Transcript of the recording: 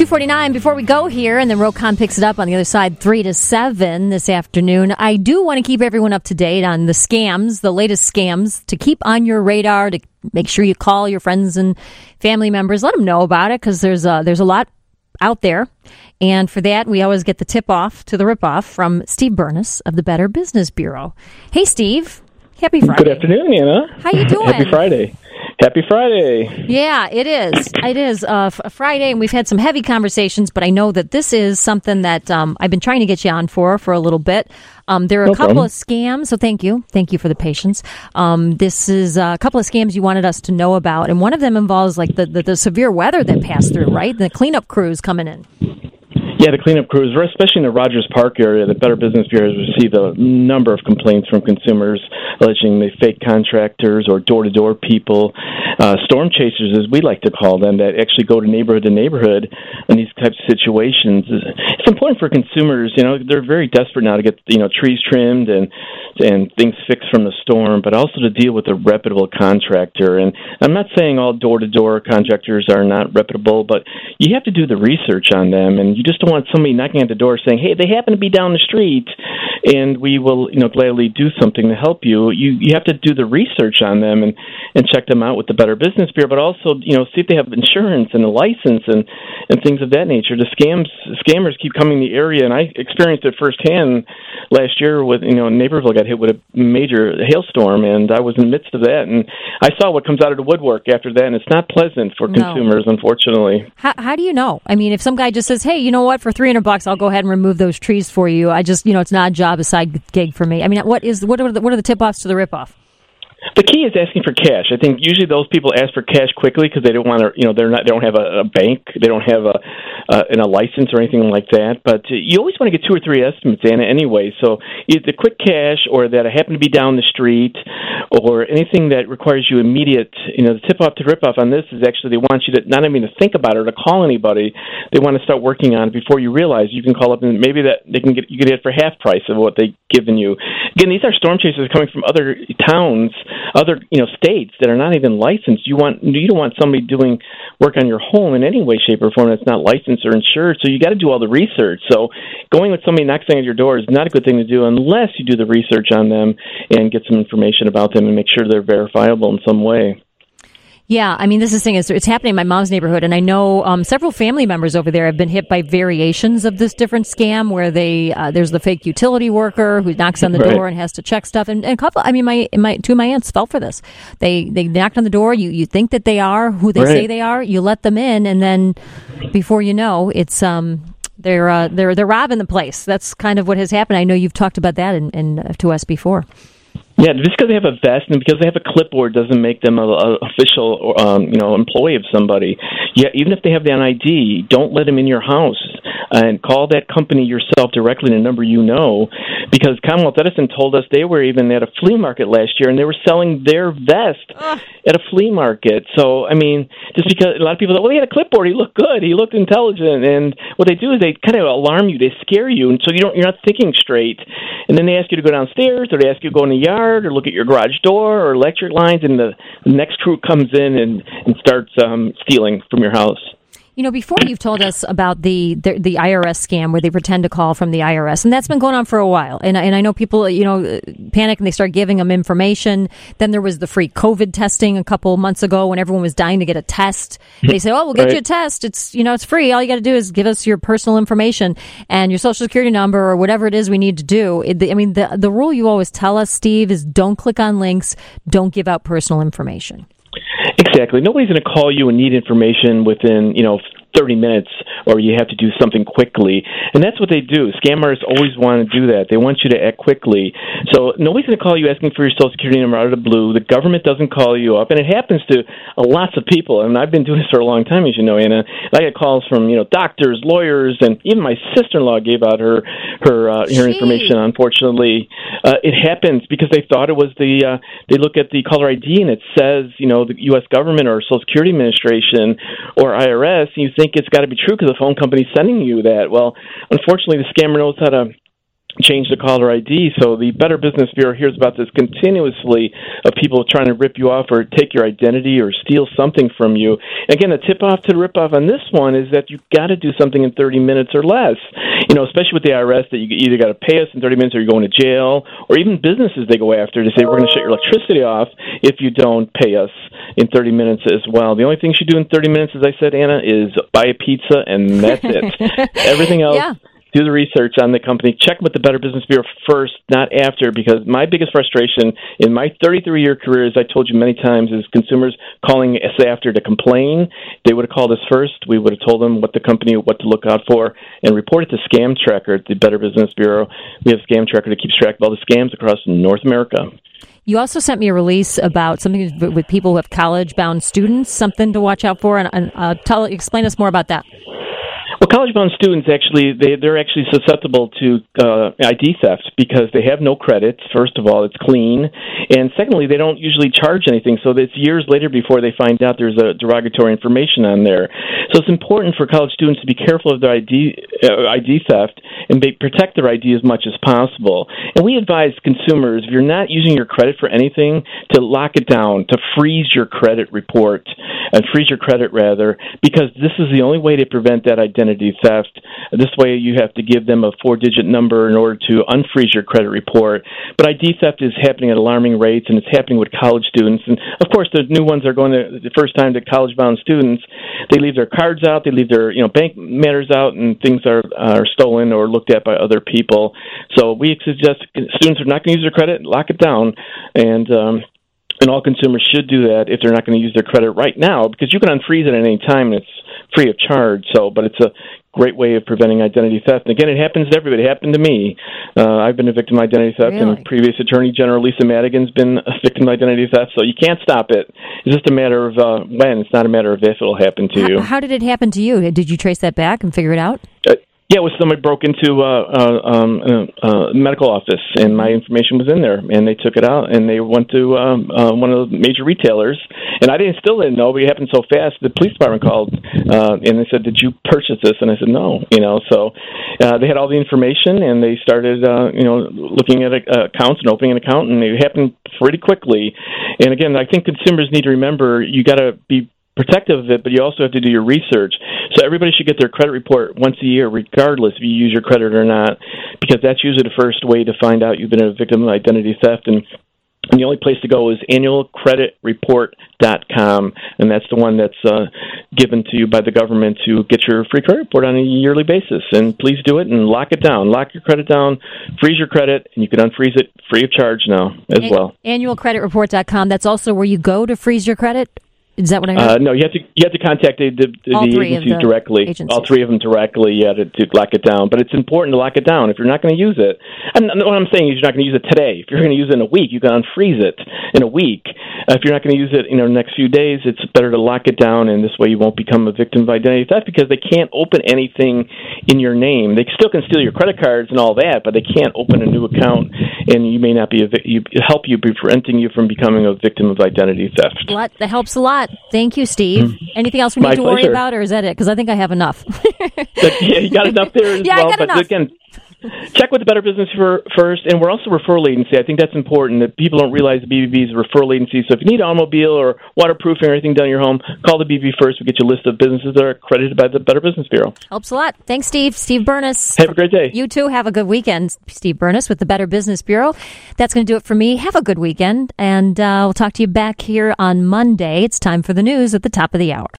2:49 before we go here, and then Rocom picks it up on the other side, 3 to 7 this afternoon. I do want to keep everyone up to date on the scams, the latest scams, to keep on your radar, to make sure you call your friends and family members. Let them know about it, because there's a lot out there. And for that, we always get the tip-off to the rip-off from Steve Burness of the Better Business Bureau. Hey, Steve. Happy Friday. Good afternoon, Anna. How you doing? Happy Friday. Happy Friday. Yeah, it is. It is a Friday, and we've had some heavy conversations, but I know that this is something that I've been trying to get you on for a little bit. There are a couple of scams, so thank you. Thank you for the patience. This is a couple of scams you wanted us to know about, and one of them involves like the severe weather that passed through, right? The cleanup crews coming in. Yeah, the cleanup crews, especially in the Rogers Park area. The Better Business Bureau has received a number of complaints from consumers alleging they fake contractors or door-to-door people, storm chasers, as we like to call them, that actually go to neighborhood in these types of situations. It's important for consumers. You know, they're very desperate now to get trees trimmed and things fixed from the storm, but also to deal with a reputable contractor. And I'm not saying all door-to-door contractors are not reputable, but you have to do the research on them, and you just don't want somebody knocking at the door saying, hey, they happen to be down the street, and we will gladly do something to help you. You have to do the research on them and check them out with the Better Business Bureau, but also see if they have insurance and a license and things of that nature. The scammers keep coming to the area, and I experienced it firsthand last year with Naperville got hit with a major hailstorm, and I was in the midst of that, and I saw what comes out of the woodwork after that, and it's not pleasant for consumers, unfortunately. How do you know? I mean, if some guy just says, hey, you know what, for $300 I'll go ahead and remove those trees for you. I just it's not a job, a side gig for me. I mean, what are the tip-offs to the rip-off? The key is asking for cash. I think usually those people ask for cash quickly because they don't want to. They don't have a bank. They don't have a license or anything like that. But you always want to get 2 or 3 estimates, Anna. Anyway, so either quick cash or that I happen to be down the street, or anything that requires you immediate. The tip off to rip off on this is actually they want you to not even to think about it or to call anybody. They want to start working on it before you realize you can call up and maybe that you can get it for half price of what they've given you. Again, these are storm chasers coming from other towns, other states that are not even licensed. You don't want somebody doing work on your home in any way, shape, or form that's not licensed or insured. So you got to do all the research. So going with somebody knocking at your door is not a good thing to do unless you do the research on them and get some information about them and make sure they're verifiable in some way. Yeah, I mean, this is the thing is it's happening in my mom's neighborhood, and I know several family members over there have been hit by variations of this different scam where there's the fake utility worker who knocks on the door and has to check stuff, and a couple. I mean, two of my aunts fell for this. They knocked on the door. You think that they are who they say they are. You let them in, and then before you know, it's they're robbing the place. That's kind of what has happened. I know you've talked about that to us before. Yeah, just because they have a vest and because they have a clipboard doesn't make them an official, employee of somebody. Yeah, even if they have the ID, don't let them in your house and call that company yourself directly to a number because Commonwealth Edison told us they were even at a flea market last year and they were selling their vest at a flea market. So, I mean, just because a lot of people thought, well, he had a clipboard, he looked good, he looked intelligent, and what they do is they kind of alarm you, they scare you, and so you're not thinking straight, and then they ask you to go downstairs or they ask you to go in the yard or look at your garage door or electric lines, and the next crew comes in and starts stealing from your house. Before you've told us about the IRS scam where they pretend to call from the IRS, and that's been going on for a while. And I know people, panic and they start giving them information. Then there was the free COVID testing a couple months ago when everyone was dying to get a test. They say, "Oh, we'll get you a test. It's it's free. All you got to do is give us your personal information and your social security number or whatever it is we need to do." The rule you always tell us, Steve, is don't click on links, don't give out personal information. Exactly. Nobody's going to call you and need information within, 30 minutes, or you have to do something quickly. And that's what they do. Scammers always want to do that. They want you to act quickly. So nobody's going to call you asking for your Social Security number out of the blue. The government doesn't call you up. And it happens to lots of people. And I've been doing this for a long time, as you know, Anna. I get calls from, doctors, lawyers, and even my sister-in-law gave out her information, unfortunately. It happens because they thought it was they look at the caller ID and it says, the U.S. government or Social Security Administration or IRS, and you think it's got to be true because the phone company's sending you that. Well, unfortunately, the scammer knows how to change the caller ID. So the Better Business Bureau hears about this continuously of people trying to rip you off or take your identity or steal something from you. Again, the tip-off to the rip-off on this one is that you've got to do something in 30 minutes or less. Especially with the IRS, that you either got to pay us in 30 minutes or you're going to jail, or even businesses they go after to say, we're going to shut your electricity off if you don't pay us in 30 minutes as well. The only thing you should do in 30 minutes, as I said, Anna, is buy a pizza, and that's it. Everything else... Yeah. Do the research on the company. Check with the Better Business Bureau first, not after, because my biggest frustration in my 33-year career, as I told you many times, is consumers calling us after to complain. They would have called us first. We would have told them what the company, what to look out for, and report it to Scam Tracker at the Better Business Bureau. We have Scam Tracker that keeps track of all the scams across North America. You also sent me a release about something with people who have college-bound students, something to watch out for, and explain us more about that. Well, college-bound students they're actually susceptible to ID theft because they have no credits. First of all, it's clean, and secondly, they don't usually charge anything. So it's years later before they find out there's a derogatory information on there. So it's important for college students to be careful of their ID theft and protect their ID as much as possible. And we advise consumers, if you're not using your credit for anything, to lock it down, to freeze your credit report, freeze your credit rather, because this is the only way to prevent that identity theft. This way you have to give them a 4-digit number in order to unfreeze your credit report. But ID theft is happening at alarming rates, and it's happening with college students. And, of course, the new ones are going the first time to college-bound students. They leave their cards out, they leave their bank matters out, and things are stolen or looked at by other people. So we suggest students are not going to use their credit, lock it down, and all consumers should do that if they're not going to use their credit right now, because you can unfreeze it at any time, and it's free of charge. But it's a great way of preventing identity theft. And again, it happens to everybody. It happened to me. I've been a victim of identity theft, really? And previous Attorney General Lisa Madigan's been a victim of identity theft. So you can't stop it. It's just a matter of when. It's not a matter of if it'll happen to you. How did it happen to you? Did you trace that back and figure it out? Yeah, it was somebody broke into a medical office, and my information was in there, and they took it out, and they went to one of the major retailers, and I still didn't know, but it happened so fast. The police department called, and they said, "Did you purchase this?" And I said, "No." So they had all the information, and they started, looking at accounts and opening an account, and it happened pretty quickly. And again, I think consumers need to remember you got to be protective of it, but you also have to do your research. So everybody should get their credit report once a year, regardless if you use your credit or not, because that's usually the first way to find out you've been a victim of identity theft. And the only place to go is annualcreditreport.com, and that's the one that's given to you by the government to get your free credit report on a yearly basis. And please do it and lock it down. Lock your credit down, freeze your credit, and you can unfreeze it free of charge now as well. Annualcreditreport.com, that's also where you go to freeze your credit? Is that what I heard? No, you have to contact the agencies directly. All three of them directly, to lock it down. But it's important to lock it down if you're not going to use it. And what I'm saying is you're not going to use it today. If you're going to use it in a week, you can unfreeze it in a week. If you're not going to use it in the next few days, it's better to lock it down, and this way you won't become a victim of identity theft, because they can't open anything in your name. They still can steal your credit cards and all that, but they can't open a new account, and you may not be preventing you from becoming a victim of identity theft. That helps a lot. Thank you, Steve. Anything else we need to worry about, or is that it? Because I think I have enough. Yeah, you got enough there as well. I got enough. Again, check with the Better Business first, and we're also a referral agency. I think that's important, that people don't realize the BBB is a referral agency. So if you need an automobile or waterproofing or anything done in your home, call the BBB first. We'll get you a list of businesses that are accredited by the Better Business Bureau. Helps a lot. Thanks, Steve. Steve Burness. Have a great day. You too. Have a good weekend. Steve Burness with the Better Business Bureau. That's going to do it for me. Have a good weekend, and we'll talk to you back here on Monday. It's time for the news at the top of the hour.